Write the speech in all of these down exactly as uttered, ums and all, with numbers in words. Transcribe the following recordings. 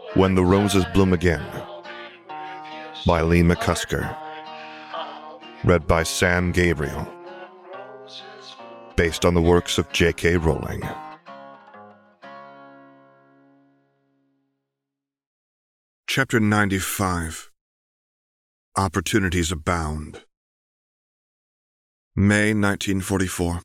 When the Roses Bloom Again by Lee McCusker. Read by Sam Gabriel. Based on the works of J K Rowling. Chapter ninety-five. Opportunities Abound. May nineteen forty-four.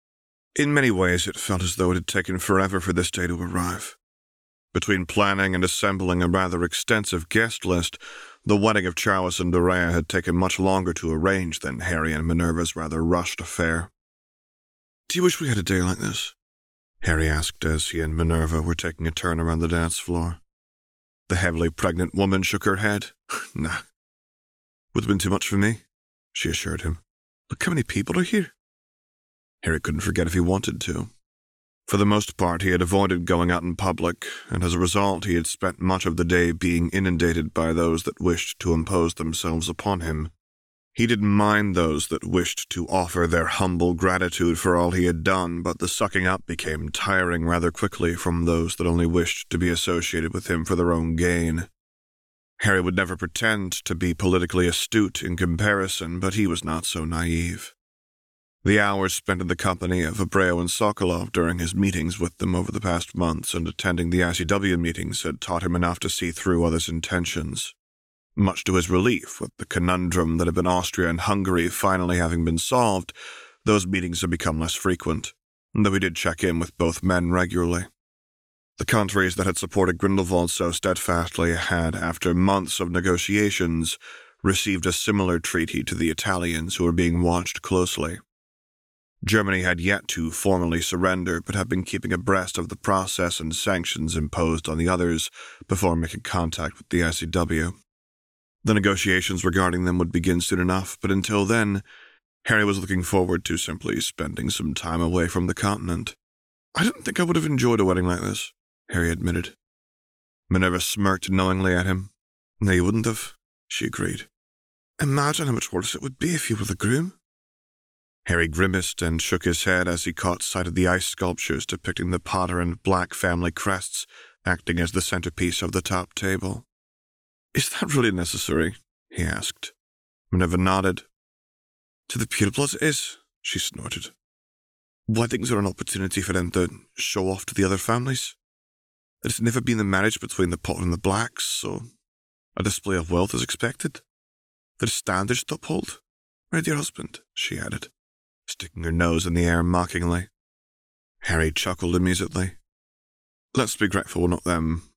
In many ways, it felt as though it had taken forever for this day to arrive. Between planning and assembling a rather extensive guest list, the wedding of Charles and Dorea had taken much longer to arrange than Harry and Minerva's rather rushed affair. "Do you wish we had a day like this?" Harry asked as he and Minerva were taking a turn around the dance floor. The heavily pregnant woman shook her head. "Nah. Would have been too much for me," she assured him. "Look how many people are here." Harry couldn't forget if he wanted to. For the most part, he had avoided going out in public, and as a result, he had spent much of the day being inundated by those that wished to impose themselves upon him. He didn't mind those that wished to offer their humble gratitude for all he had done, but the sucking up became tiring rather quickly from those that only wished to be associated with him for their own gain. Harry would never pretend to be politically astute in comparison, but he was not so naive. The hours spent in the company of Abreu and Sokolov during his meetings with them over the past months and attending the I C W meetings had taught him enough to see through others' intentions. Much to his relief, with the conundrum that had been Austria and Hungary finally having been solved, those meetings had become less frequent, though he did check in with both men regularly. The countries that had supported Grindelwald so steadfastly had, after months of negotiations, received a similar treaty to the Italians who were being watched closely. Germany had yet to formally surrender, but had been keeping abreast of the process and sanctions imposed on the others before making contact with the I C W. The negotiations regarding them would begin soon enough, but until then, Harry was looking forward to simply spending some time away from the continent. "I didn't think I would have enjoyed a wedding like this," Harry admitted. Minerva smirked knowingly at him. "No, you wouldn't have," she agreed. "Imagine how much worse it would be if you were the groom." Harry grimaced and shook his head as he caught sight of the ice sculptures depicting the Potter and Black family crests acting as the centerpiece of the top table. "Is that really necessary?" he asked. Minerva nodded. "To the purebloods it is," she snorted. "Weddings are an opportunity for them to show off to the other families. It has never been the marriage between the Potter and the Blacks, so a display of wealth is expected. There's standards to uphold. Right, dear husband," she added, sticking her nose in the air mockingly. Harry chuckled amusedly. "Let's be grateful we're not them."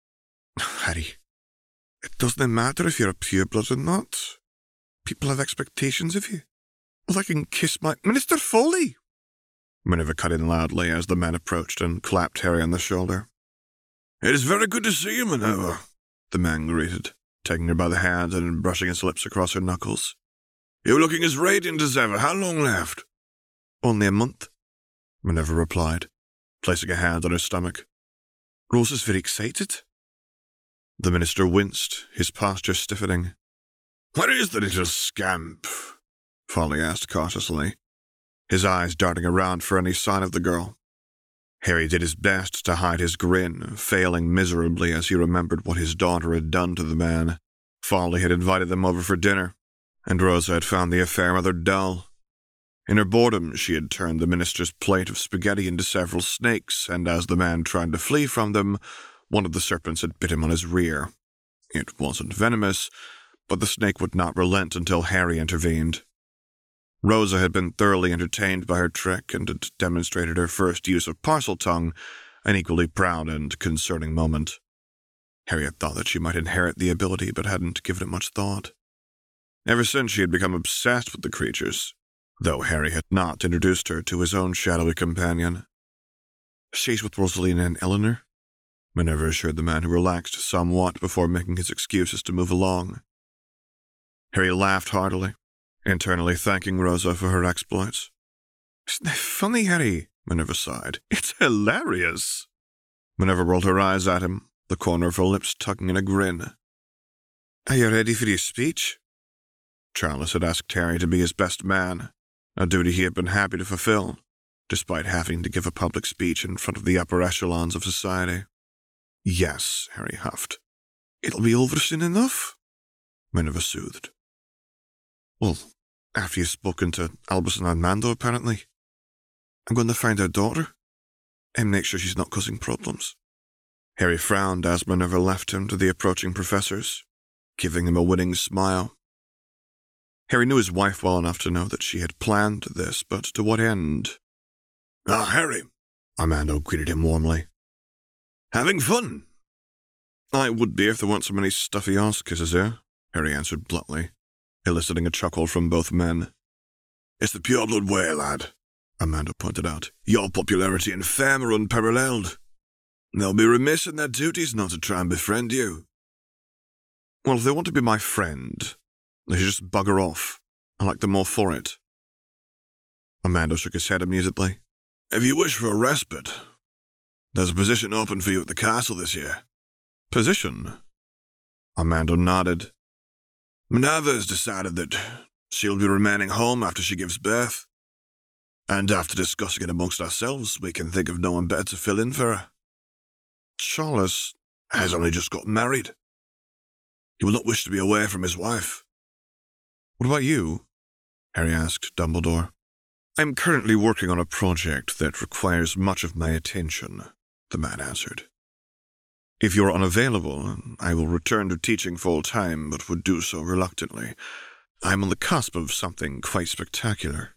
"Harry, it doesn't matter if you're a pureblood or not. People have expectations of you. Well, I can kiss my— Minister Foley!" Minerva cut in loudly as the man approached and clapped Harry on the shoulder. "It is very good to see you, Minerva," the man greeted, taking her by the hand and brushing his lips across her knuckles. "You're looking as radiant as ever. How long left?" "Only a month," Minerva replied, placing a hand on her stomach. "Rose is very excited." The minister winced, his posture stiffening. "Where is the little scamp?" Foley asked cautiously, his eyes darting around for any sign of the girl. Harry did his best to hide his grin, failing miserably as he remembered what his daughter had done to the man. Foley had invited them over for dinner, and Rosa had found the affair rather dull. In her boredom, she had turned the minister's plate of spaghetti into several snakes, and as the man tried to flee from them, one of the serpents had bit him on his rear. It wasn't venomous, but the snake would not relent until Harry intervened. Rosa had been thoroughly entertained by her trick and had demonstrated her first use of Parseltongue, an equally proud and concerning moment. Harry had thought that she might inherit the ability, but hadn't given it much thought. Ever since, she had become obsessed with the creatures, though Harry had not introduced her to his own shadowy companion. "She's with Rosalina and Eleanor," Minerva assured the man, who relaxed somewhat before making his excuses to move along. Harry laughed heartily, internally thanking Rosa for her exploits. "Isn't that funny, Harry?" Minerva sighed. "It's hilarious." Minerva rolled her eyes at him, the corner of her lips tugging in a grin. "Are you ready for your speech?" Charles had asked Harry to be his best man, a duty he had been happy to fulfill, despite having to give a public speech in front of the upper echelons of society. "Yes," Harry huffed, It'll be over soon enough, Minerva soothed. Well, after you've spoken to Albus and Armando, apparently. I'm going to find our daughter and make sure she's not causing problems. Harry frowned as Minerva left him to the approaching professors, giving him a winning smile. Harry knew his wife well enough to know that she had planned this, but to what end? Ah, Harry, Armando greeted him warmly. Having fun? I would be if there weren't so many stuffy ass kisses here, Harry answered bluntly, eliciting a chuckle from both men. It's the pure blood way, lad, Armando pointed out. Your popularity and fame are unparalleled. They'll be remiss in their duties not to try and befriend you. Well, if they want to be my friend, they should just bugger off. I like them more for it. Armando shook his head amusedly. If you wish for a respite, there's a position open for you at the castle this year. Position? Armando nodded. Minerva has decided that she'll be remaining home after she gives birth. And after discussing it amongst ourselves, we can think of no one better to fill in for her. Charles has only just got married. He will not wish to be away from his wife. What about you? Harry asked Dumbledore. I'm currently working on a project that requires much of my attention, the man answered. If you're unavailable, I will return to teaching full-time, but would do so reluctantly. I'm on the cusp of something quite spectacular.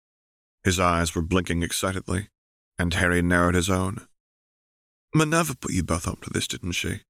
His eyes were blinking excitedly, and Harry narrowed his own. Minerva put you both up to this, didn't she?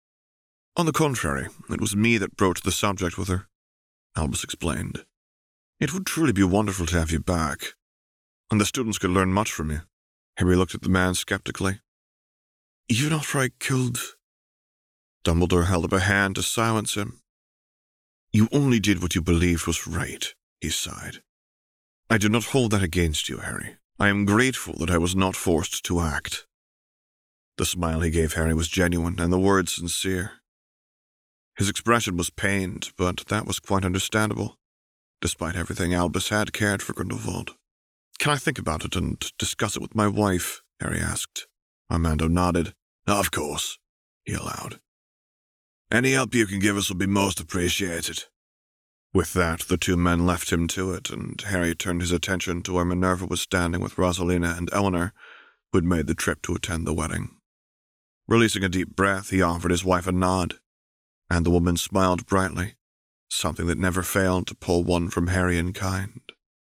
On the contrary, it was me that broached the subject with her, Albus explained. It would truly be wonderful to have you back, and the students could learn much from you. Harry looked at the man skeptically. Even after I killed... Dumbledore held up a hand to silence him. You only did what you believed was right, he sighed. I do not hold that against you, Harry. I am grateful that I was not forced to act. The smile he gave Harry was genuine, and the words sincere. His expression was pained, but that was quite understandable. Despite everything, Albus had cared for Grindelwald. Can I think about it and discuss it with my wife? Harry asked. Armando nodded. Of course, he allowed. Any help you can give us will be most appreciated. With that, the two men left him to it, and Harry turned his attention to where Minerva was standing with Rosalina and Eleanor, who had made the trip to attend the wedding. Releasing a deep breath, he offered his wife a nod, and the woman smiled brightly, something that never failed to pull one from Harry in kind.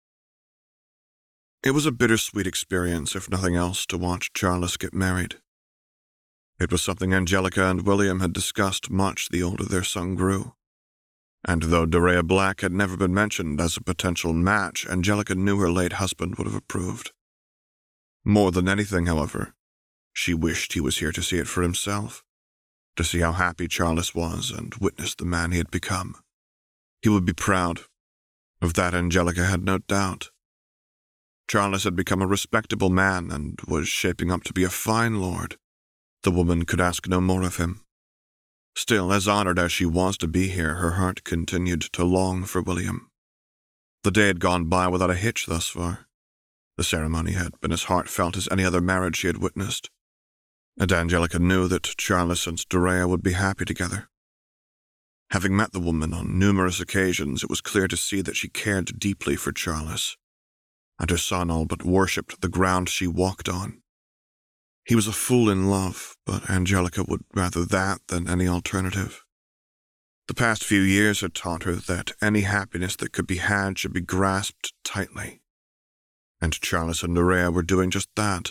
It was a bittersweet experience, if nothing else, to watch Charles get married. It was something Angelica and William had discussed much the older their son grew. And though Dorea Black had never been mentioned as a potential match, Angelica knew her late husband would have approved. More than anything, however, she wished he was here to see it for himself, to see how happy Charles was and witness the man he had become. He would be proud. Of that Angelica had no doubt. Charles had become a respectable man and was shaping up to be a fine lord. The woman could ask no more of him. Still, as honored as she was to be here, her heart continued to long for William. The day had gone by without a hitch thus far. The ceremony had been as heartfelt as any other marriage she had witnessed, and Angelica knew that Charles and Dorea would be happy together. Having met the woman on numerous occasions, it was clear to see that she cared deeply for Charles, and her son all but worshipped the ground she walked on. He was a fool in love, but Angelica would rather that than any alternative. The past few years had taught her that any happiness that could be had should be grasped tightly, and Charles and Dorea were doing just that.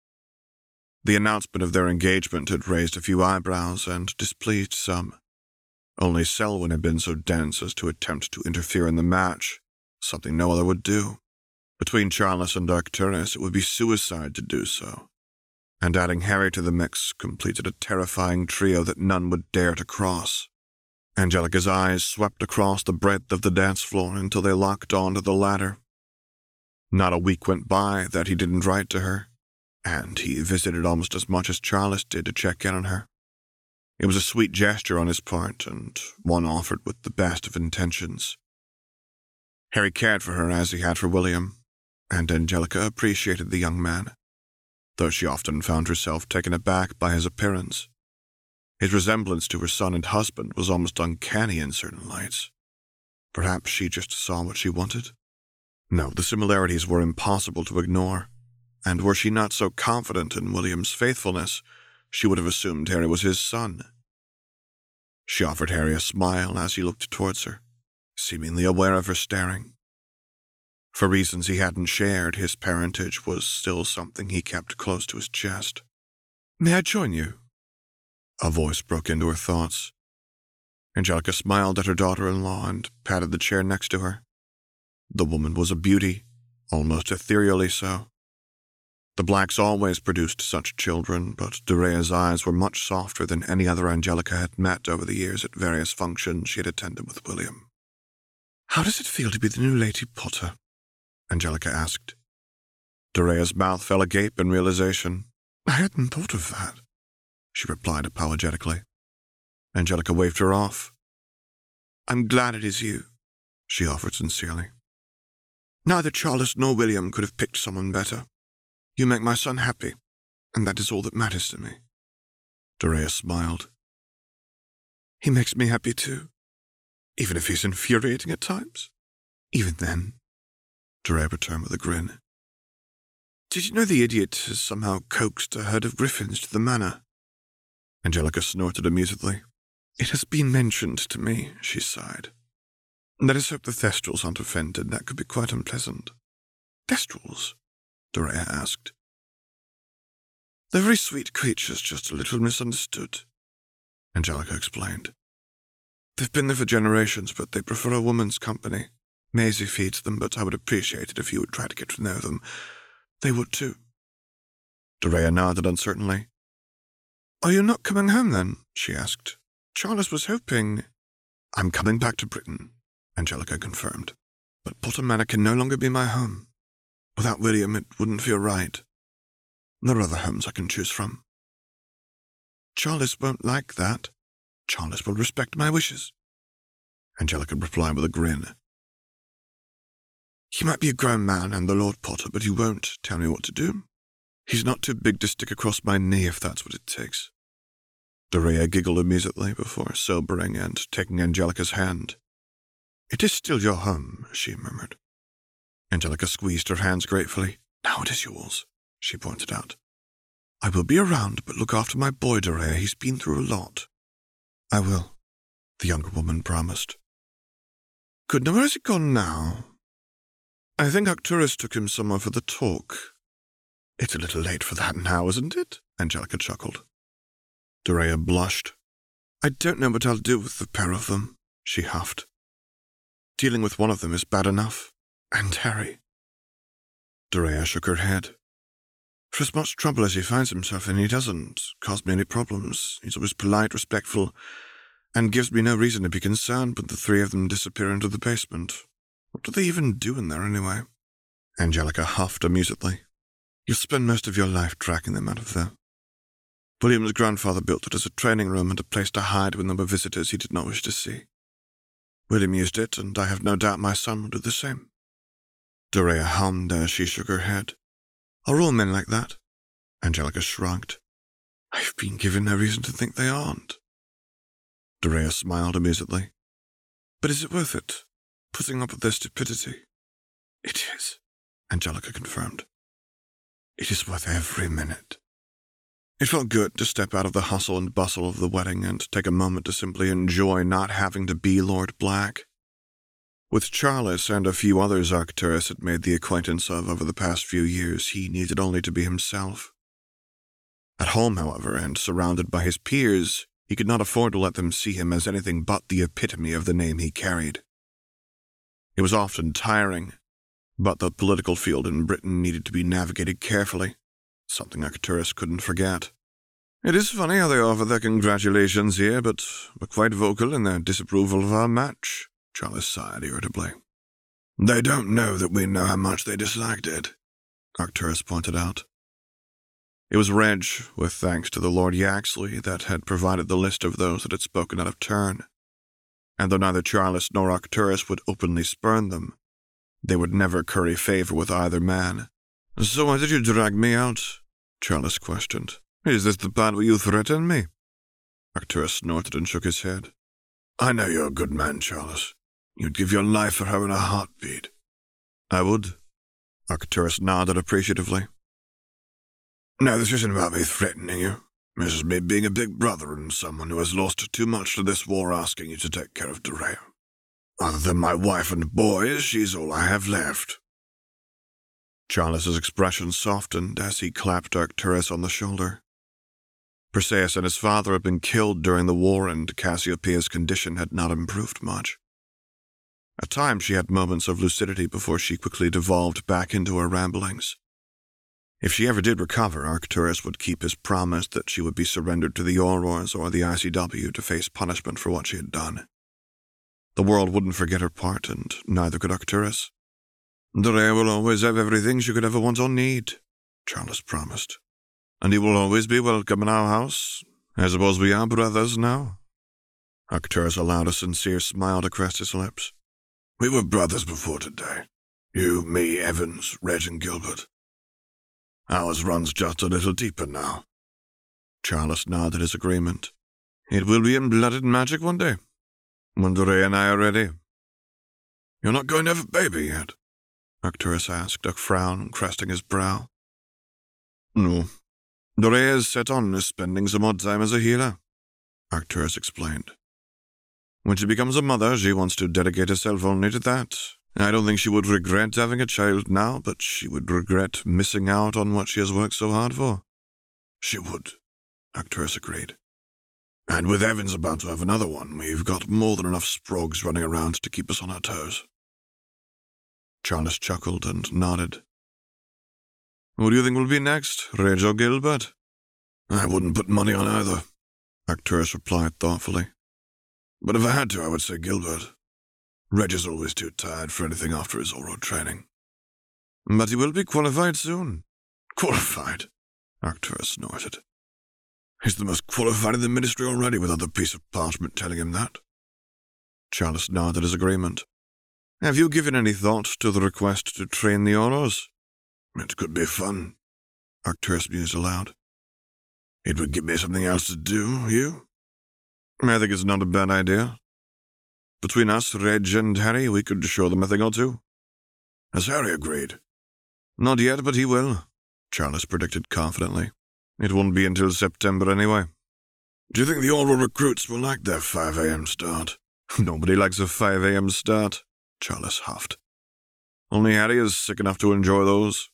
The announcement of their engagement had raised a few eyebrows and displeased some. Only Selwyn had been so dense as to attempt to interfere in the match, something no other would do. Between Charles and Arcturus, it would be suicide to do so, and adding Harry to the mix completed a terrifying trio that none would dare to cross. Angelica's eyes swept across the breadth of the dance floor until they locked onto the latter. Not a week went by that he didn't write to her, and he visited almost as much as Charles did to check in on her. It was a sweet gesture on his part, and one offered with the best of intentions. Harry cared for her as he had for William, and Angelica appreciated the young man, though she often found herself taken aback by his appearance. His resemblance to her son and husband was almost uncanny in certain lights. Perhaps she just saw what she wanted? No, the similarities were impossible to ignore, and were she not so confident in William's faithfulness, she would have assumed Harry was his son. She offered Harry a smile as he looked towards her, seemingly aware of her staring. For reasons he hadn't shared, his parentage was still something he kept close to his chest. "May I join you?" A voice broke into her thoughts. Angelica smiled at her daughter-in-law and patted the chair next to her. The woman was a beauty, almost ethereally so. The Blacks always produced such children, but Dorea's eyes were much softer than any other Angelica had met over the years at various functions she had attended with William. "How does it feel to be the new Lady Potter?" Angelica asked. Dorea's mouth fell agape in realization. "I hadn't thought of that," she replied apologetically. Angelica waved her off. "I'm glad it is you," she offered sincerely. "Neither Charles nor William could have picked someone better. You make my son happy, and that is all that matters to me." Dorea smiled. "He makes me happy too, even if he's infuriating at times. Even then," Dorea returned with a grin. "Did you know the idiot has somehow coaxed a herd of griffins to the manor?" Angelica snorted amusedly. "It has been mentioned to me," she sighed. "Let us hope the Thestrals aren't offended. That could be quite unpleasant." "Thestrals?" Dorea asked. "They're very sweet creatures, just a little misunderstood," Angelica explained. "They've been there for generations, but they prefer a woman's company. Maisie feeds them, but I would appreciate it if you would try to get to know them. They would too." Dorea nodded uncertainly. "Are you not coming home then?" she asked. "Charles was hoping—" "I'm coming back to Britain," Angelica confirmed. "But Potter Manor can no longer be my home. Without William, it wouldn't feel right. There are other homes I can choose from." "Charles won't like that. Charles will respect my wishes," Angelica replied with a grin. "He might be a grown man and the Lord Potter, but he won't tell me what to do. He's not too big to stick across my knee if that's what it takes." Dorea giggled immediately before sobering and taking Angelica's hand. "It is still your home," she murmured. Angelica squeezed her hands gratefully. "Now it is yours," she pointed out. "I will be around, but look after my boy, Dorea. He's been through a lot." "I will," the younger woman promised. "Good. Now where has he gone now?" "I think Arcturus took him somewhere for the talk." "It's a little late for that now, isn't it?" Angelica chuckled. Dorea blushed. "I don't know what I'll do with the pair of them," she huffed. "Dealing with one of them is bad enough. And Harry." Dorea shook her head. "For as much trouble as he finds himself in, he doesn't cause me any problems. He's always polite, respectful, and gives me no reason to be concerned when the three of them disappear into the basement. What do they even do in there anyway?" Angelica huffed amusedly. "You'll spend most of your life tracking them out of there. William's grandfather built it as a training room and a place to hide when there were visitors he did not wish to see. William used it, and I have no doubt my son will do the same." Dorea hummed as she shook her head. "Are all men like that?" Angelica shrugged. "I've been given no reason to think they aren't." Dorea smiled amusedly. "But is it worth it, putting up with their stupidity?" "It is," Angelica confirmed. "It is worth every minute." It felt good to step out of the hustle and bustle of the wedding and take a moment to simply enjoy not having to be Lord Black. With Charles and a few others Arcturus had made the acquaintance of over the past few years, he needed only to be himself. At home, however, and surrounded by his peers, he could not afford to let them see him as anything but the epitome of the name he carried. It was often tiring, but the political field in Britain needed to be navigated carefully, something Arcturus couldn't forget. "It is funny how they offer their congratulations here, but were quite vocal in their disapproval of our match," Charles sighed irritably. "They don't know that we know how much they disliked it," Arcturus pointed out. It was Reg, with thanks to the Lord Yaxley, that had provided the list of those that had spoken out of turn. And though neither Charles nor Arcturus would openly spurn them, they would never curry favor with either man. "So why did you drag me out?" Charles questioned. "Is this the part where you threaten me?" Arcturus snorted and shook his head. I know you're a good man, Charles. You'd give your life for her in a heartbeat. I would. Arcturus nodded appreciatively. No, this isn't about me threatening you. This is me being a big brother and someone who has lost too much to this war asking you to take care of Dorea. Other than my wife and boys, she's all I have left. Charles's expression softened as he clapped Arcturus on the shoulder. Perseus and his father had been killed during the war, and Cassiopeia's condition had not improved much. At times she had moments of lucidity before she quickly devolved back into her ramblings. If she ever did recover, Arcturus would keep his promise that she would be surrendered to the Aurors or the I C W to face punishment for what she had done. The world wouldn't forget her part, and neither could Arcturus. Dorea will always have everything she could ever want or need, Charles promised. And he will always be welcome in our house. I suppose we are brothers now. Arcturus allowed a sincere smile to crest his lips. We were brothers before today. You, me, Evans, Reg, and Gilbert. Ours runs just a little deeper now. Charles nodded his agreement. It will be in blood and magic one day, when Dorea and I are ready. You're not going to have a baby yet? Arcturus asked, a frown cresting his brow. No. Dorea is set on spending some more time as a healer, Arcturus explained. When she becomes a mother, she wants to dedicate herself only to that. I don't think she would regret having a child now, but she would regret missing out on what she has worked so hard for. She would, Arcturus agreed. And with Evans about to have another one, we've got more than enough sprogs running around to keep us on our toes. Charles chuckled and nodded. Who do you think will be next, Reg or Gilbert? I wouldn't put money on either, Arcturus replied thoughtfully. But if I had to, I would say Gilbert. Reg is always too tired for anything after his oral training. But he will be qualified soon. Qualified? Arcturus snorted. He's the most qualified in the ministry already, with other piece of parchment telling him that. Charles nodded his agreement. Have you given any thought to the request to train the Aurors? It could be fun, Arcturus mused aloud. It would give me something else to do, you? I think it's not a bad idea. Between us, Reg and Harry, we could show them a thing or two. Has Harry agreed? Not yet, but he will, Charles predicted confidently. It won't be until September anyway. Do you think the Auror recruits will like their five a.m. start? Nobody likes a five a.m. start, Charles huffed. Only Harry is sick enough to enjoy those.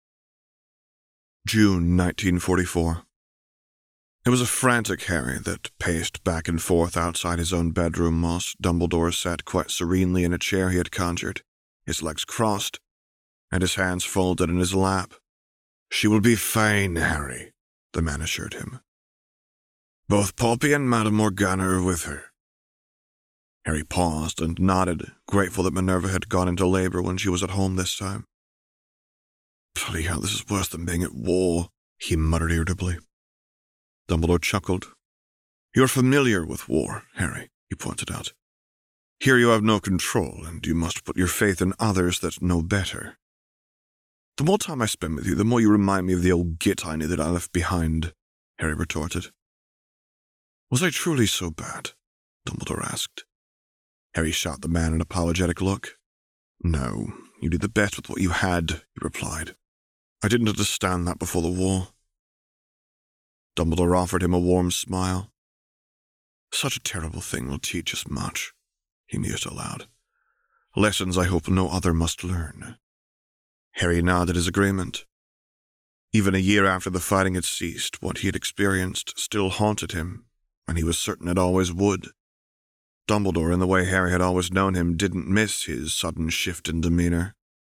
June nineteen forty-four. It was a frantic Harry that paced back and forth outside his own bedroom whilst Dumbledore sat quite serenely in a chair he had conjured, his legs crossed, and his hands folded in his lap. She will be fine, Harry, the man assured him. Both Poppy and Madame Morgana are with her. Harry paused and nodded, grateful that Minerva had gone into labor when she was at home this time. Bloody hell, this is worse than being at war, he muttered irritably. Dumbledore chuckled. You're familiar with war, Harry, he pointed out. Here you have no control, and you must put your faith in others that know better. The more time I spend with you, the more you remind me of the old git I knew that I left behind, Harry retorted. Was I truly so bad? Dumbledore asked. Harry shot the man an apologetic look. No, you did the best with what you had, he replied. I didn't understand that before the war. Dumbledore offered him a warm smile. Such a terrible thing will teach us much, he mused aloud. Lessons I hope no other must learn. Harry nodded his agreement. Even a year after the fighting had ceased, what he had experienced still haunted him, and he was certain it always would. Dumbledore, in the way Harry had always known him, didn't miss his sudden shift in demeanor.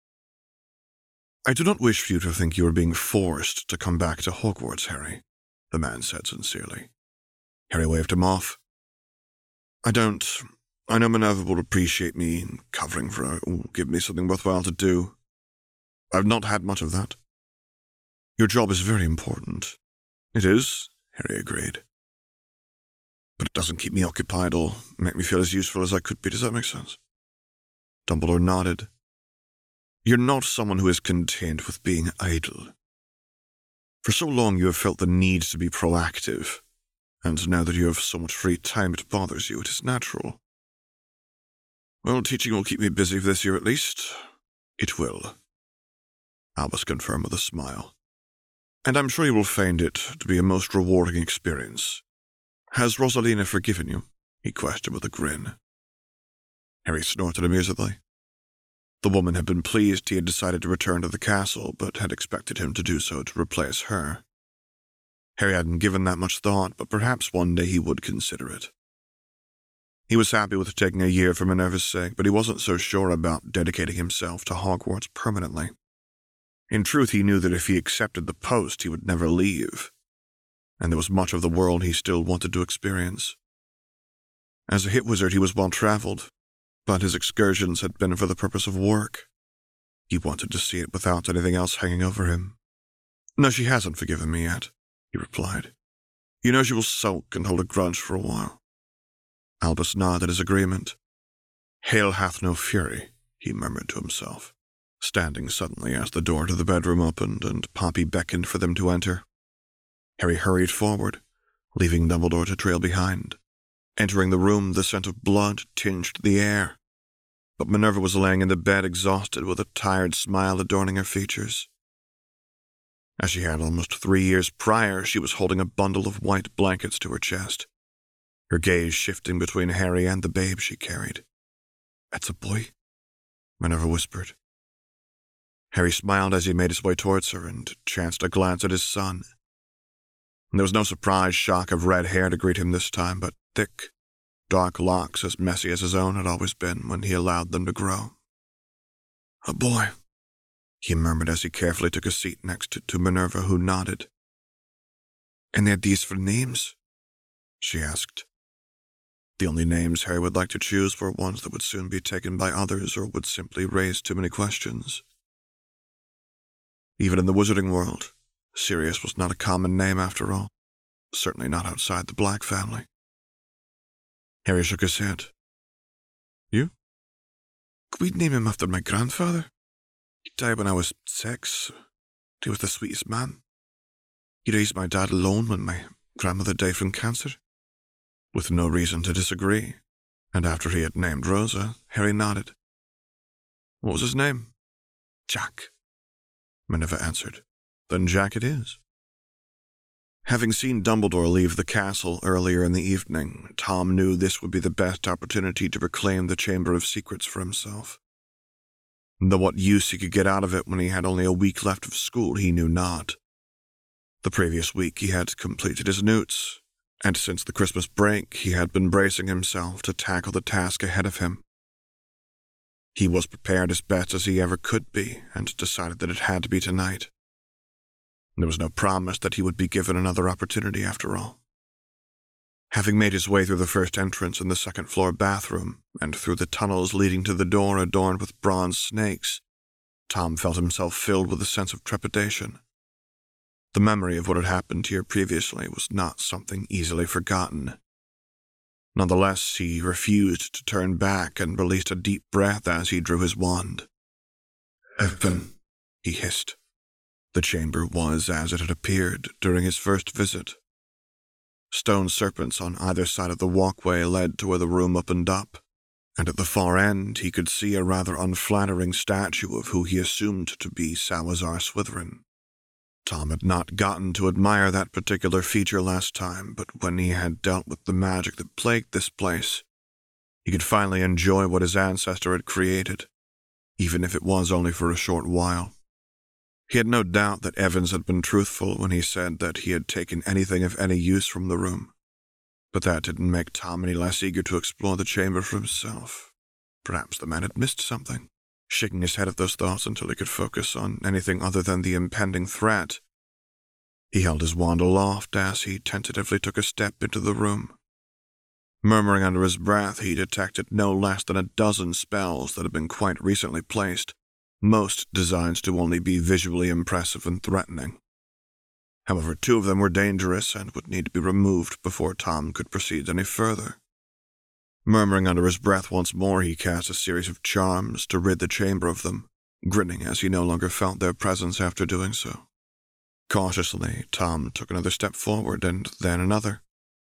I do not wish for you to think you are being forced to come back to Hogwarts, Harry, the man said sincerely. Harry waved him off. I don't. I know Minerva will appreciate me covering for her, will give me something worthwhile to do. I've not had much of that. Your job is very important. It is, Harry agreed. But it doesn't keep me occupied or make me feel as useful as I could be. Does that make sense? Dumbledore nodded. You're not someone who is content with being idle. For so long you have felt the need to be proactive, and now that you have so much free time it bothers you, it is natural. Well, teaching will keep me busy for this year at least. It will, Albus confirmed with a smile. And I'm sure you will find it to be a most rewarding experience. Has Rosalina forgiven you? He questioned with a grin. Harry snorted amusedly. The woman had been pleased he had decided to return to the castle, but had expected him to do so to replace her. Harry hadn't given that much thought, but perhaps one day he would consider it. He was happy with taking a year for Minerva's sake, but he wasn't so sure about dedicating himself to Hogwarts permanently. In truth, he knew that if he accepted the post, he would never leave, and there was much of the world he still wanted to experience. As a hit wizard, he was well-traveled, but his excursions had been for the purpose of work. He wanted to see it without anything else hanging over him. No, she hasn't forgiven me yet, he replied. You know she will sulk and hold a grudge for a while. Albus nodded his agreement. Hail hath no fury, he murmured to himself, standing suddenly as the door to the bedroom opened and Poppy beckoned for them to enter. Harry hurried forward, leaving Dumbledore to trail behind. Entering the room, the scent of blood tinged the air, but Minerva was laying in the bed exhausted with a tired smile adorning her features. As she had almost three years prior, she was holding a bundle of white blankets to her chest, her gaze shifting between Harry and the babe she carried. That's a boy, Minerva whispered. Harry smiled as he made his way towards her and chanced a glance at his son. There was no surprise shock of red hair to greet him this time, but thick, dark locks as messy as his own had always been when he allowed them to grow. A boy, he murmured as he carefully took a seat next to, to Minerva, who nodded. And they had these for names? She asked. The only names Harry would like to choose were ones that would soon be taken by others or would simply raise too many questions. Even in the wizarding world, Sirius was not a common name after all, certainly not outside the Black family. Harry shook his head. You? We'd name him after my grandfather. He died when I was six. He was the sweetest man. He raised my dad alone when my grandmother died from cancer. With no reason to disagree, and after he had named Rosa, Harry nodded. What was his name? Jack, Minerva answered. Then Jack it is. Having seen Dumbledore leave the castle earlier in the evening, Tom knew this would be the best opportunity to reclaim the Chamber of Secrets for himself. Though what use he could get out of it when he had only a week left of school, he knew not. The previous week he had completed his newts, and since the Christmas break he had been bracing himself to tackle the task ahead of him. He was prepared as best as he ever could be, and decided that it had to be tonight. There was no promise that he would be given another opportunity after all. Having made his way through the first entrance in the second-floor bathroom, and through the tunnels leading to the door adorned with bronze snakes, Tom felt himself filled with a sense of trepidation. The memory of what had happened here previously was not something easily forgotten. Nonetheless, he refused to turn back and released a deep breath as he drew his wand. I've been, he hissed. The chamber was as it had appeared during his first visit. Stone serpents on either side of the walkway led to where the room opened up, and at the far end he could see a rather unflattering statue of who he assumed to be Salazar Slytherin. Tom had not gotten to admire that particular feature last time, but when he had dealt with the magic that plagued this place, he could finally enjoy what his ancestor had created, even if it was only for a short while. He had no doubt that Evans had been truthful when he said that he had taken anything of any use from the room, but that didn't make Tom any less eager to explore the chamber for himself. Perhaps the man had missed something, shaking his head at those thoughts until he could focus on anything other than the impending threat. He held his wand aloft as he tentatively took a step into the room. Murmuring under his breath, he detected no less than a dozen spells that had been quite recently placed, most designed to only be visually impressive and threatening. However, two of them were dangerous and would need to be removed before Tom could proceed any further. Murmuring under his breath once more, he cast a series of charms to rid the chamber of them, grinning as he no longer felt their presence after doing so. Cautiously, Tom took another step forward and then another,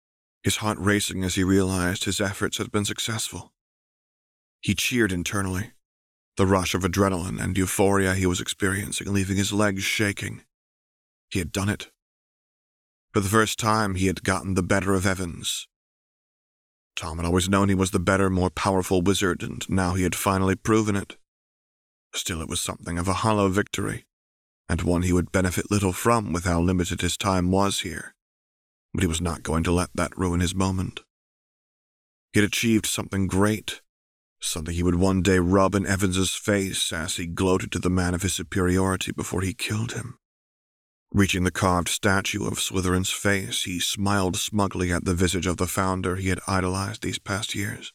his heart racing as he realized his efforts had been successful. He cheered internally, the rush of adrenaline and euphoria he was experiencing leaving his legs shaking. He had done it. For the first time, he had gotten the better of Evans. Tom had always known he was the better, more powerful wizard, and now he had finally proven it. Still, it was something of a hollow victory, and one he would benefit little from with how limited his time was here. But he was not going to let that ruin his moment. He had achieved something great, something he would one day rub in Evans's face as he gloated to the man of his superiority before he killed him. Reaching the carved statue of Slytherin's face, he smiled smugly at the visage of the founder he had idolized these past years.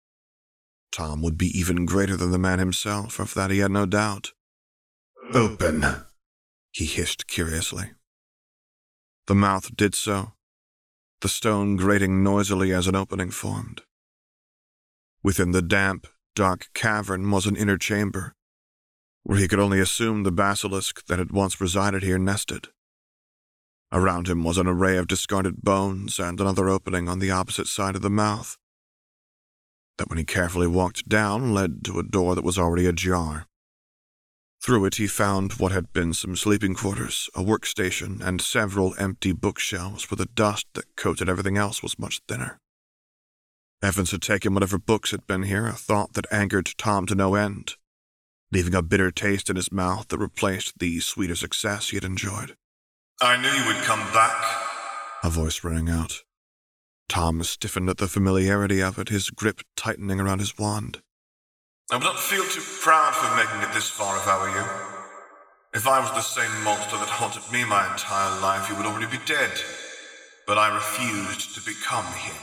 Tom would be even greater than the man himself, of that he had no doubt. "Open," he hissed curiously. The mouth did so, the stone grating noisily as an opening formed. Within the damp, dark cavern was an inner chamber, where he could only assume the basilisk that had once resided here nested. Around him was an array of discarded bones and another opening on the opposite side of the mouth, that when he carefully walked down led to a door that was already ajar. Through it he found what had been some sleeping quarters, a workstation, and several empty bookshelves where the dust that coated everything else was much thinner. Evans had taken whatever books had been here, a thought that angered Tom to no end, leaving a bitter taste in his mouth that replaced the sweeter success he had enjoyed. "I knew you would come back," a voice rang out. Tom stiffened at the familiarity of it, his grip tightening around his wand. "I would not feel too proud for making it this far if I were you. If I was the same monster that haunted me my entire life, you would already be dead. But I refused to become him."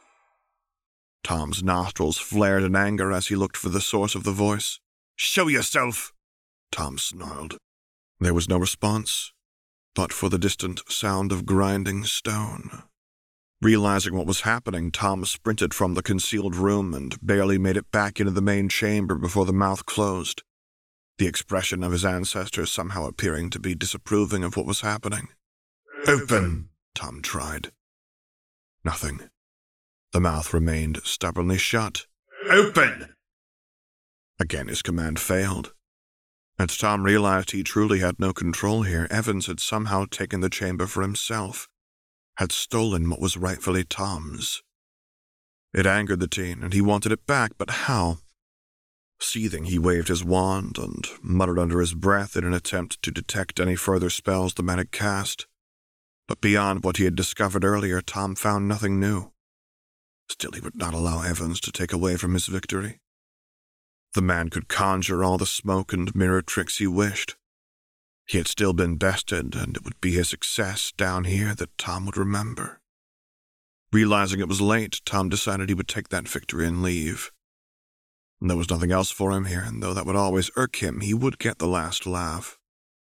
Tom's nostrils flared in anger as he looked for the source of the voice. "Show yourself!" Tom snarled. There was no response, but for the distant sound of grinding stone. Realizing what was happening, Tom sprinted from the concealed room and barely made it back into the main chamber before the mouth closed, the expression of his ancestors somehow appearing to be disapproving of what was happening. "Open," Tom tried. Nothing. The mouth remained stubbornly shut. "Open!" Again his command failed, and Tom realized he truly had no control here. Evans had somehow taken the chamber for himself, had stolen what was rightfully Tom's. It angered the teen, and he wanted it back, but how? Seething, he waved his wand and muttered under his breath in an attempt to detect any further spells the man had cast. But beyond what he had discovered earlier, Tom found nothing new. Still, he would not allow Evans to take away from his victory. The man could conjure all the smoke and mirror tricks he wished. He had still been bested, and it would be his success down here that Tom would remember. Realizing it was late, Tom decided he would take that victory and leave. There was nothing else for him here, and though that would always irk him, he would get the last laugh.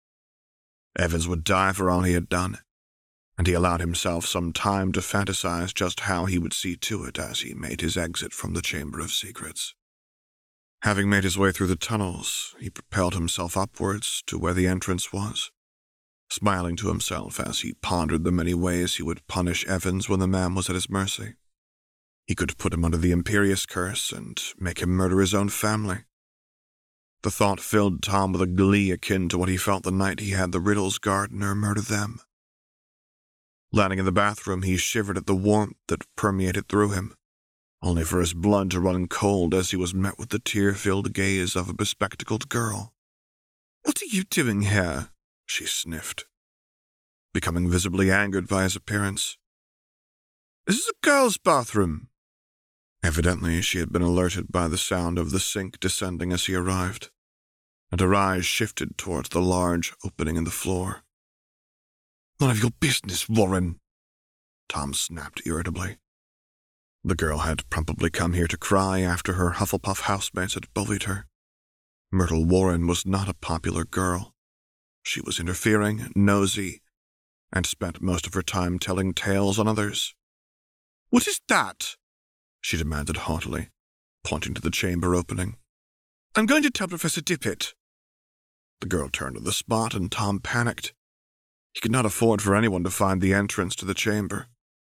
Evans would die for all he had done, and he allowed himself some time to fantasize just how he would see to it as he made his exit from the Chamber of Secrets. Having made his way through the tunnels, he propelled himself upwards to where the entrance was, smiling to himself as he pondered the many ways he would punish Evans when the man was at his mercy. He could put him under the Imperius curse and make him murder his own family. The thought filled Tom with a glee akin to what he felt the night he had the Riddles gardener murder them. Landing in the bathroom, he shivered at the warmth that permeated through him, only for his blood to run cold as he was met with the tear-filled gaze of a bespectacled girl. "What are you doing here?" she sniffed, becoming visibly angered by his appearance. "This is a girl's bathroom." Evidently, she had been alerted by the sound of the sink descending as he arrived, and her eyes shifted towards the large opening in the floor. "None of your business, Warren," Tom snapped irritably. The girl had probably come here to cry after her Hufflepuff housemates had bullied her. Myrtle Warren was not a popular girl. She was interfering, nosy, and spent most of her time telling tales on others. "What is that?" she demanded haughtily, pointing to the chamber opening. "I'm going to tell Professor Dippet." The girl turned on the spot, and Tom panicked. He could not afford for anyone to find the entrance to the chamber.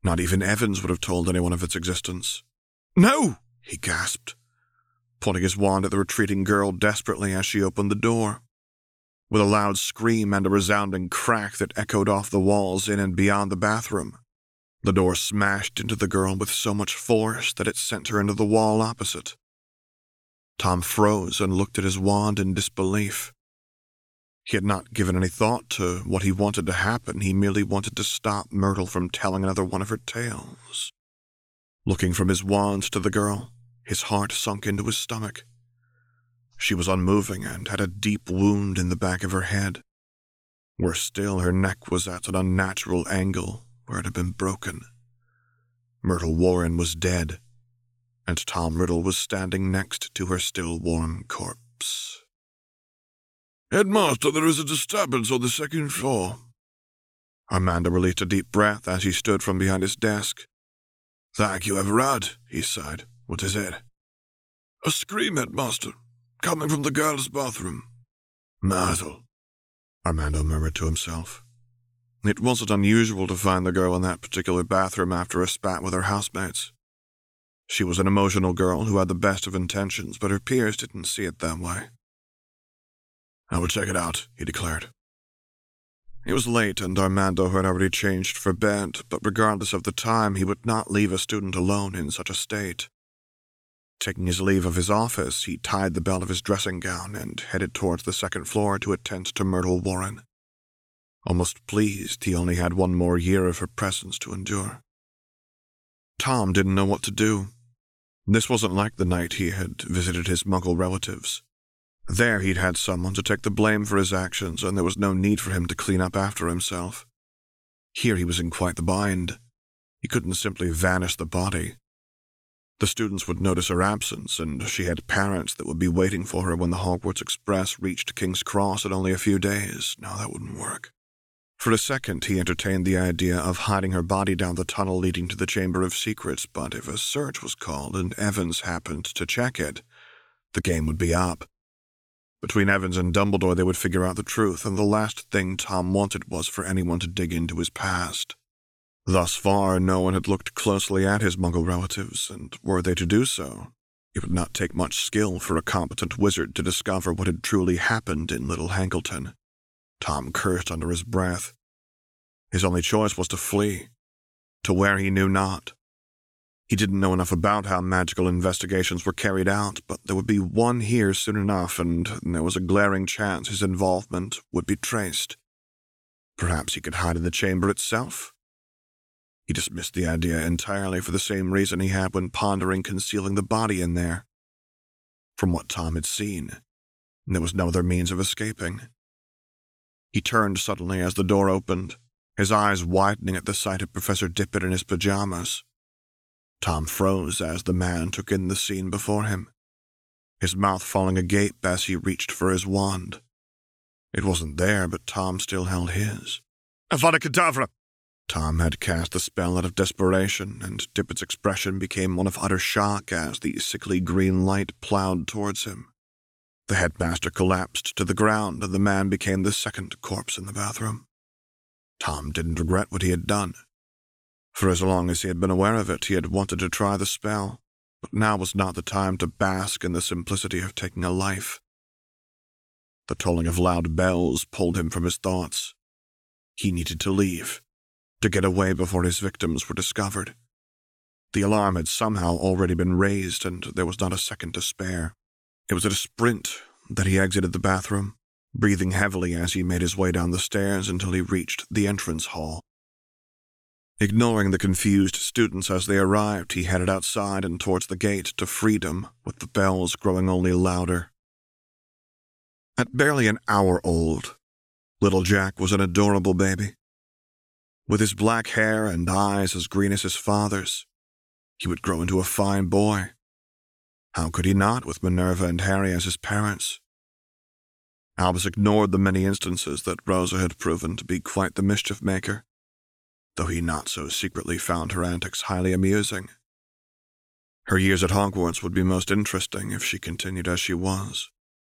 Not even Evans would have told anyone of its existence. "No!" he gasped, pointing his wand at the retreating girl desperately as she opened the door. With a loud scream and a resounding crack that echoed off the walls in and beyond the bathroom, the door smashed into the girl with so much force that it sent her into the wall opposite. Tom froze and looked at his wand in disbelief. He had not given any thought to what he wanted to happen. He merely wanted to stop Myrtle from telling another one of her tales. Looking from his wand to the girl, his heart sunk into his stomach. She was unmoving and had a deep wound in the back of her head. Worse still, her neck was at an unnatural angle where it had been broken. Myrtle Warren was dead, and Tom Riddle was standing next to her still warm corpse. "Headmaster, there is a disturbance on the second floor." Armando released a deep breath as he stood from behind his desk. "Thank you, Everard," he sighed. "What is it?" "A scream, Headmaster, coming from the girls' bathroom." "Myrtle," Armando murmured to himself. It wasn't unusual to find the girl in that particular bathroom after a spat with her housemates. She was an emotional girl who had the best of intentions, but her peers didn't see it that way. "I will check it out," he declared. It was late, and Armando had already changed for bed, but regardless of the time, he would not leave a student alone in such a state. Taking his leave of his office, he tied the belt of his dressing gown and headed towards the second floor to attend to Myrtle Warren. Almost pleased he only had one more year of her presence to endure. Tom didn't know what to do. This wasn't like the night he had visited his Muggle relatives. There he'd had someone to take the blame for his actions, and there was no need for him to clean up after himself. Here he was in quite the bind. He couldn't simply vanish the body. The students would notice her absence, and she had parents that would be waiting for her when the Hogwarts Express reached King's Cross in only a few days. No, that wouldn't work. For a second, he entertained the idea of hiding her body down the tunnel leading to the Chamber of Secrets, but if a search was called and Evans happened to check it, the game would be up. Between Evans and Dumbledore, they would figure out the truth, and the last thing Tom wanted was for anyone to dig into his past. Thus far, no one had looked closely at his Muggle relatives, and were they to do so, it would not take much skill for a competent wizard to discover what had truly happened in Little Hankleton. Tom cursed under his breath. His only choice was to flee, to where he knew not. He didn't know enough about how magical investigations were carried out, but there would be one here soon enough, and there was a glaring chance his involvement would be traced. Perhaps he could hide in the chamber itself. He dismissed the idea entirely for the same reason he had when pondering concealing the body in there. From what Tom had seen, there was no other means of escaping. He turned suddenly as the door opened, his eyes widening at the sight of Professor Dippet in his pajamas. Tom froze as the man took in the scene before him, his mouth falling agape as he reached for his wand. It wasn't there, but Tom still held his. "Avada Kedavra!" Tom had cast the spell out of desperation, and Dippet's expression became one of utter shock as the sickly green light plowed towards him. The headmaster collapsed to the ground, and the man became the second corpse in the bathroom. Tom didn't regret what he had done. For as long as he had been aware of it, he had wanted to try the spell, but now was not the time to bask in the simplicity of taking a life. The tolling of loud bells pulled him from his thoughts. He needed to leave, to get away before his victims were discovered. The alarm had somehow already been raised, and there was not a second to spare. It was at a sprint that he exited the bathroom, breathing heavily as he made his way down the stairs until he reached the entrance hall. Ignoring the confused students as they arrived, he headed outside and towards the gate to freedom, with the bells growing only louder. At barely an hour old, little Jack was an adorable baby. With his black hair and eyes as green as his father's, he would grow into a fine boy. How could he not, with Minerva and Harry as his parents? Albus ignored the many instances that Rosa had proven to be quite the mischief maker, though he not so secretly found her antics highly amusing. Her years at Hogwarts would be most interesting if she continued as she was.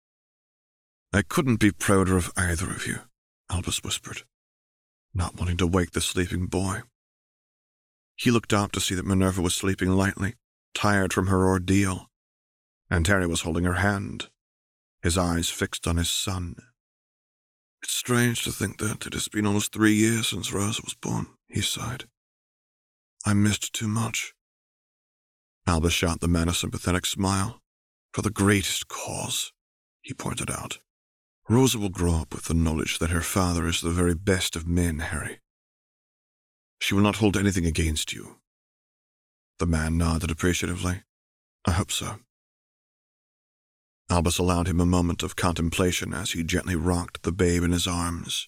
"I couldn't be prouder of either of you," Albus whispered, not wanting to wake the sleeping boy. He looked up to see that Minerva was sleeping lightly, tired from her ordeal, and Harry was holding her hand, his eyes fixed on his son. "It's strange to think that it has been almost three years since Rosa was born," he sighed. "I missed too much." Albus shot the man a sympathetic smile. "For the greatest cause," he pointed out. "Rosa will grow up with the knowledge that her father is the very best of men, Harry. She will not hold anything against you." The man nodded appreciatively. "I hope so." Albus allowed him a moment of contemplation as he gently rocked the babe in his arms.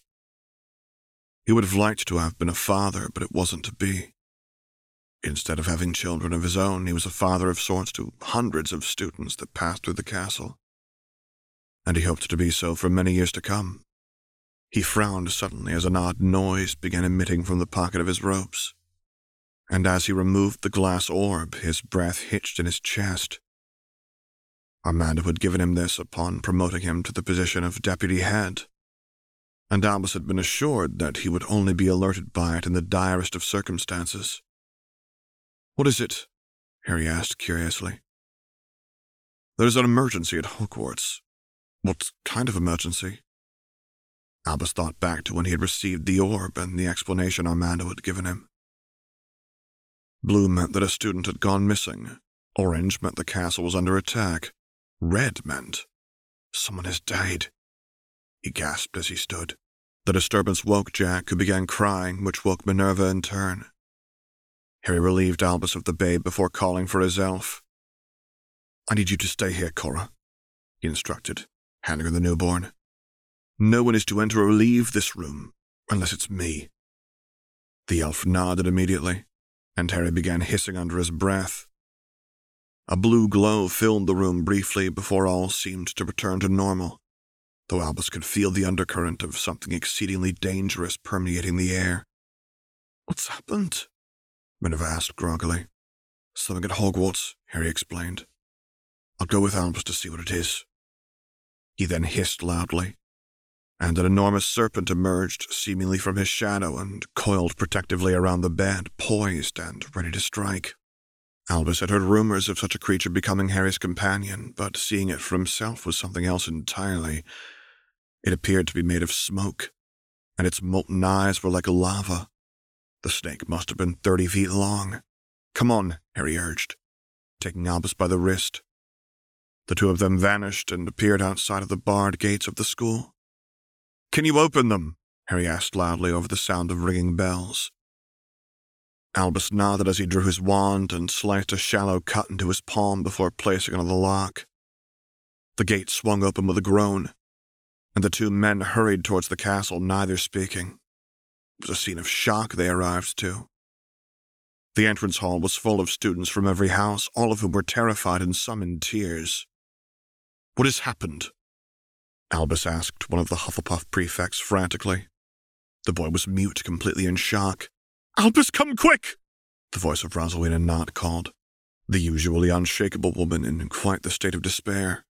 He would have liked to have been a father, but it wasn't to be. Instead of having children of his own, he was a father of sorts to hundreds of students that passed through the castle, and he hoped to be so for many years to come. He frowned suddenly as an odd noise began emitting from the pocket of his robes, and as he removed the glass orb, his breath hitched in his chest. Armando had given him this upon promoting him to the position of deputy head, and Albus had been assured that he would only be alerted by it in the direst of circumstances. "What is it?" Harry asked curiously. "There's an emergency at Hogwarts." "What kind of emergency?" Albus thought back to when he had received the orb and the explanation Armando had given him. Blue meant that a student had gone missing. Orange meant the castle was under attack. Red meant someone has died. He gasped as he stood. The disturbance woke Jack, who began crying, which woke Minerva in turn. Harry relieved Albus of the babe before calling for his elf. "I need you to stay here, Cora," he instructed, handing her the newborn. "No one is to enter or leave this room, unless it's me." The elf nodded immediately, and Harry began hissing under his breath. A blue glow filled the room briefly before all seemed to return to normal, though Albus could feel the undercurrent of something exceedingly dangerous permeating the air. "What's happened?" Minerva asked groggily. "Something at Hogwarts," Harry explained. "I'll go with Albus to see what it is." He then hissed loudly, and an enormous serpent emerged seemingly from his shadow and coiled protectively around the bed, poised and ready to strike. Albus had heard rumors of such a creature becoming Harry's companion, but seeing it for himself was something else entirely. It appeared to be made of smoke, and its molten eyes were like lava. The snake must have been thirty feet long. "Come on," Harry urged, taking Albus by the wrist. The two of them vanished and appeared outside of the barred gates of the school. "Can you open them?" Harry asked loudly over the sound of ringing bells. Albus nodded as he drew his wand and sliced a shallow cut into his palm before placing it on the lock. The gate swung open with a groan, and the two men hurried towards the castle, neither speaking. It was a scene of shock they arrived to. The entrance hall was full of students from every house, all of whom were terrified and some in tears. "What has happened?" Albus asked one of the Hufflepuff prefects frantically. The boy was mute, completely in shock. "Albus, come quick!" the voice of Rosalina Knott called, the usually unshakable woman in quite the state of despair.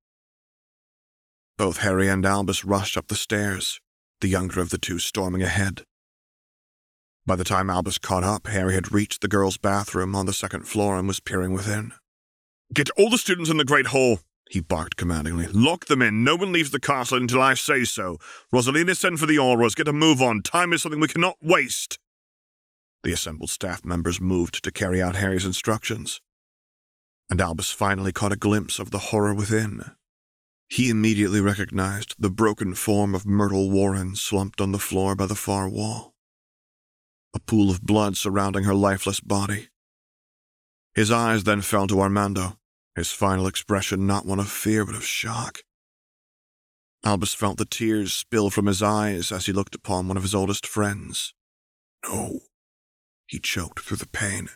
Both Harry and Albus rushed up the stairs, the younger of the two storming ahead. By the time Albus caught up, Harry had reached the girls' bathroom on the second floor and was peering within. "Get all the students in the Great Hall," he barked commandingly. "Lock them in. No one leaves the castle until I say so. Rosalina, send for the Aurors. Get a move on. Time is something we cannot waste." The assembled staff members moved to carry out Harry's instructions, and Albus finally caught a glimpse of the horror within. He immediately recognized the broken form of Myrtle Warren slumped on the floor by the far wall, a pool of blood surrounding her lifeless body. His eyes then fell to Armando, his final expression not one of fear but of shock. Albus felt the tears spill from his eyes as he looked upon one of his oldest friends. "No," he choked through the pain.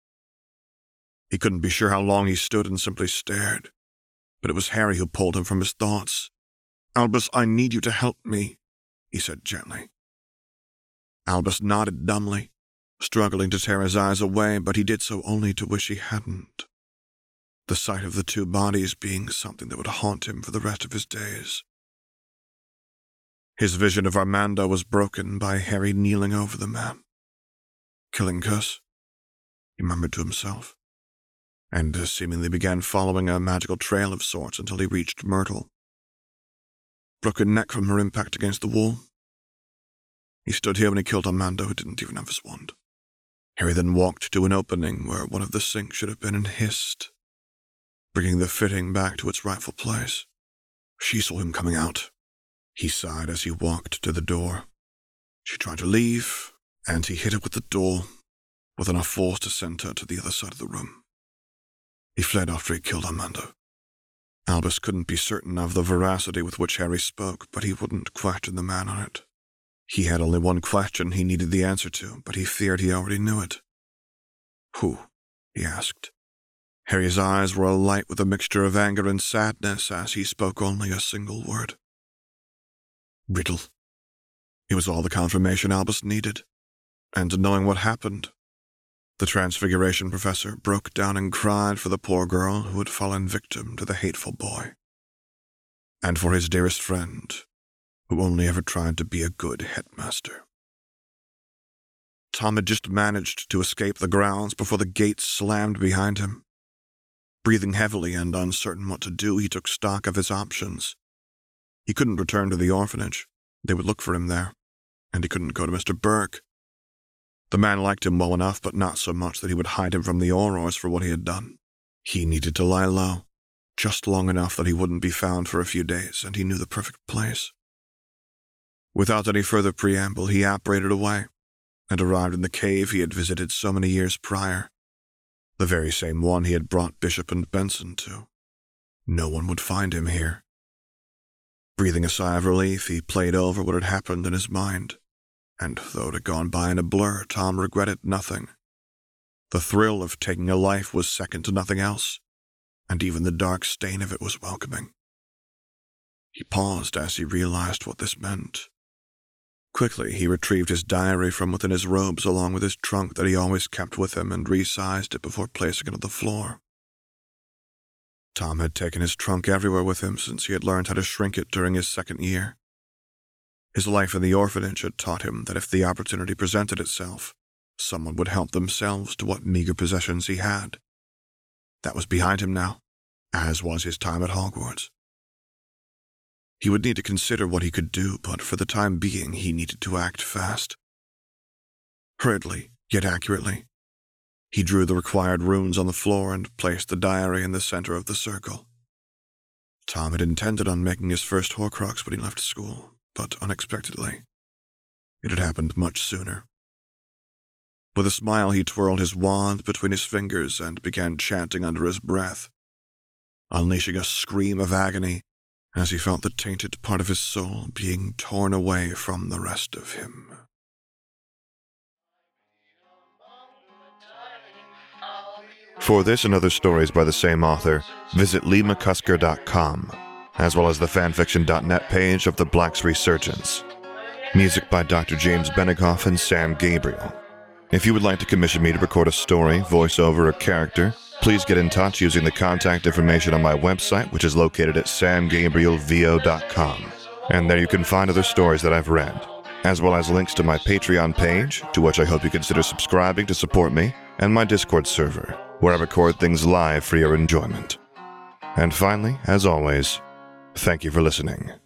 He couldn't be sure how long he stood and simply stared, but it was Harry who pulled him from his thoughts. "Albus, I need you to help me," he said gently. Albus nodded dumbly, struggling to tear his eyes away, but he did so only to wish he hadn't. The sight of the two bodies being something that would haunt him for the rest of his days. His vision of Armando was broken by Harry kneeling over the man. "Killing Cuss?" he murmured to himself, and seemingly began following a magical trail of sorts until he reached Myrtle. Broken neck from her impact against the wall. He stood here when he killed Armando, who didn't even have his wand. Harry then walked to an opening where one of the sinks should have been and hissed, bringing the fitting back to its rightful place. She saw him coming out. He sighed as he walked to the door. She tried to leave, and he hit her with the door, with enough force to send her to the other side of the room. He fled after he killed Armando. Albus couldn't be certain of the veracity with which Harry spoke, but he wouldn't question the man on it. He had only one question he needed the answer to, but he feared he already knew it. Who? He asked. Harry's eyes were alight with a mixture of anger and sadness as he spoke only a single word. Riddle. It was all the confirmation Albus needed. And knowing what happened, the Transfiguration Professor broke down and cried for the poor girl who had fallen victim to the hateful boy. And for his dearest friend, who only ever tried to be a good headmaster. Tom had just managed to escape the grounds before the gates slammed behind him. Breathing heavily and uncertain what to do, he took stock of his options. He couldn't return to the orphanage. They would look for him there. And he couldn't go to Mister Burke. The man liked him well enough, but not so much that he would hide him from the Aurors for what he had done. He needed to lie low, just long enough that he wouldn't be found for a few days, and he knew the perfect place. Without any further preamble, he apparated away, and arrived in the cave he had visited so many years prior, the very same one he had brought Bishop and Benson to. No one would find him here. Breathing a sigh of relief, he played over what had happened in his mind, and though it had gone by in a blur, Tom regretted nothing. The thrill of taking a life was second to nothing else, and even the dark stain of it was welcoming. He paused as he realized what this meant. Quickly, he retrieved his diary from within his robes along with his trunk that he always kept with him and resized it before placing it on the floor. Tom had taken his trunk everywhere with him since he had learned how to shrink it during his second year. His life in the orphanage had taught him that if the opportunity presented itself, someone would help themselves to what meager possessions he had. That was behind him now, as was his time at Hogwarts. He would need to consider what he could do, but for the time being he needed to act fast. Hurriedly, yet accurately, he drew the required runes on the floor and placed the diary in the center of the circle. Tom had intended on making his first Horcrux when he left school, but unexpectedly, it had happened much sooner. With a smile, he twirled his wand between his fingers and began chanting under his breath, unleashing a scream of agony as he felt the tainted part of his soul being torn away from the rest of him. For this and other stories by the same author, visit lee mccusker dot com, as well as the fanfiction dot net page of the Black's Resurgence. Music by Doctor James Benegoff and Sam Gabriel. If you would like to commission me to record a story, voiceover, or character, please get in touch using the contact information on my website, which is located at sam gabriel v o dot com. And there you can find other stories that I've read, as well as links to my Patreon page, to which I hope you consider subscribing to support me, and my Discord server, where I record things live for your enjoyment. And finally, as always, thank you for listening.